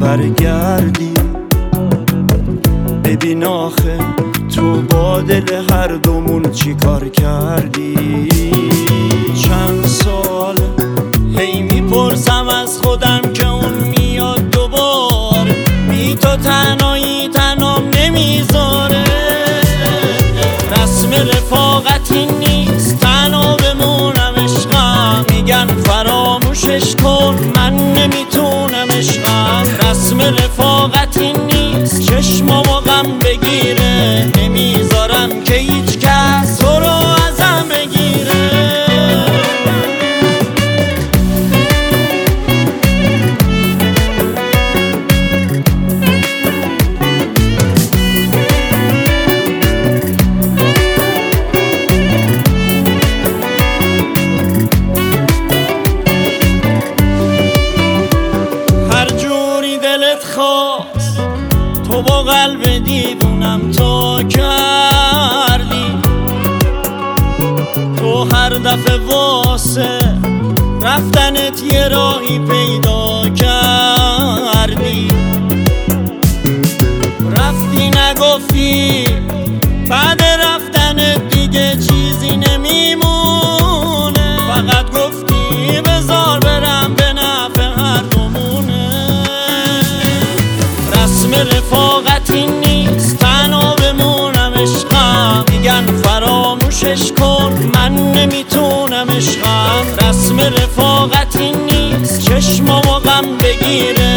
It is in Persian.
برگردی. ببین آخه تو با دل هر دومون چی کار کردی. چند سال هی میپرسم از خودم که اون میاد دوباره، بی تو تنهایی تنام نمیذاره. رسم رفاقتی نیست تنها بمونم عشقم، میگن فراموشش کن من نمیتونم عشقم. رسم رفاقتی نیست چشمامو غم بگیره، نمیذارم که هیچ کس تو رو ازم بگیره. تو با قلب دیوونم تو کردی، تو هر دفعه واسه رفتنت یه راهی پیدا کردی. رفتی نگفتی بعد رفتنت دیگه چیزی نمیمونه، فقط گفتی بذار برم به نفع هر دومونه. رسم رفاقتی نیست تنها بمونم عشقم، میگن فراموشش کن من نمیتونم عشقم. رسم رفاقتی نیست چشمامو غم بگیره،